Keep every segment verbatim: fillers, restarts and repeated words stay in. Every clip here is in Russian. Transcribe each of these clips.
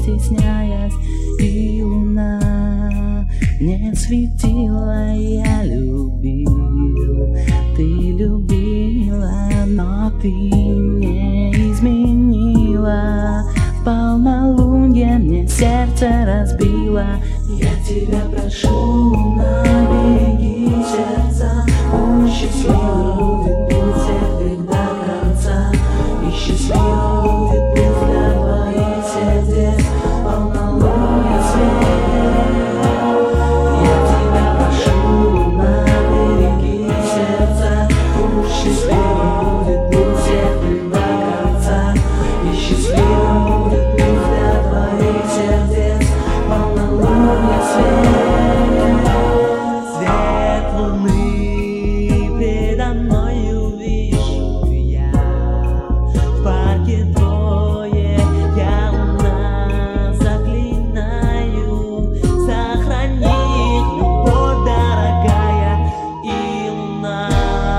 стесняясь, и луна не светила. Я любил, ты любила, но ты не изменила. В полнолуние мне сердце разбило. Я тебя прошу, береги сердца, будь счастливым, будет путь всех до конца. И счастливым будет путь для твоих сердец, полнолуние свет. Я тебя прошу, береги сердца, будь счастливым, будет путь всех до конца. И счастливым будет путь для твоих сердец, полнолуние свет. Свет луны предо мною вижу я, в парке двое, я у нас заклинаю сохранить любовь, дорогая. И луна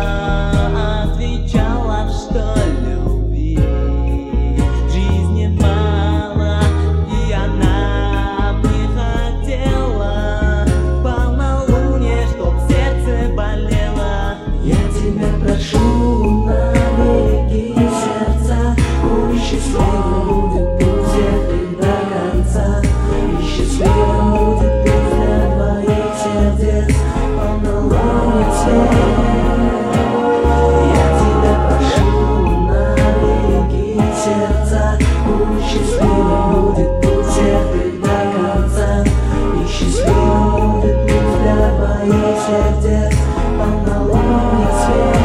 отвечала, что любви в жизни мало, и она бы хотела полнолуние, чтоб сердце болело. Я тебя прошу, береги сердца, будь счастливым, будет путь всех до конца. И счастливым будет путь для твоих сердец, полнолуние свет. Я тебя прошу, береги сердца, будь счастливым, будет путь всех до конца. И счастливым будет путь для твоих сердец, полнолуние свет.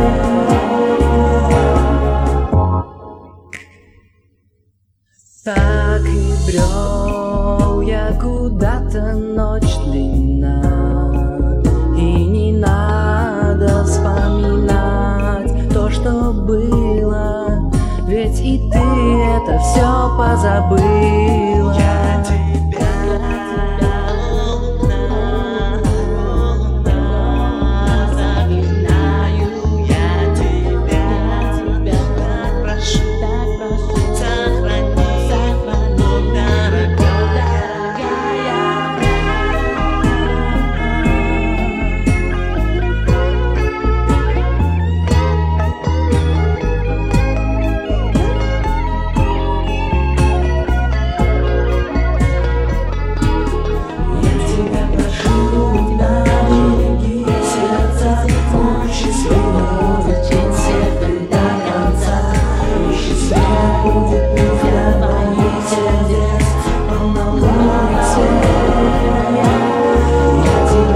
Так и брел я куда-то, ночь длинна, и не надо вспоминать то, что было, ведь и ты это все позабыла. Я тебя, луна, луна, заклинаю, я тебя, так прошу, сохрани, дорогая.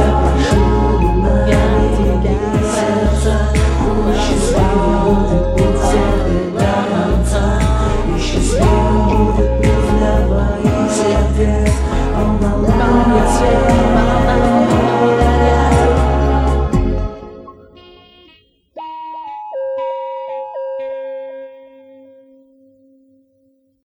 Будет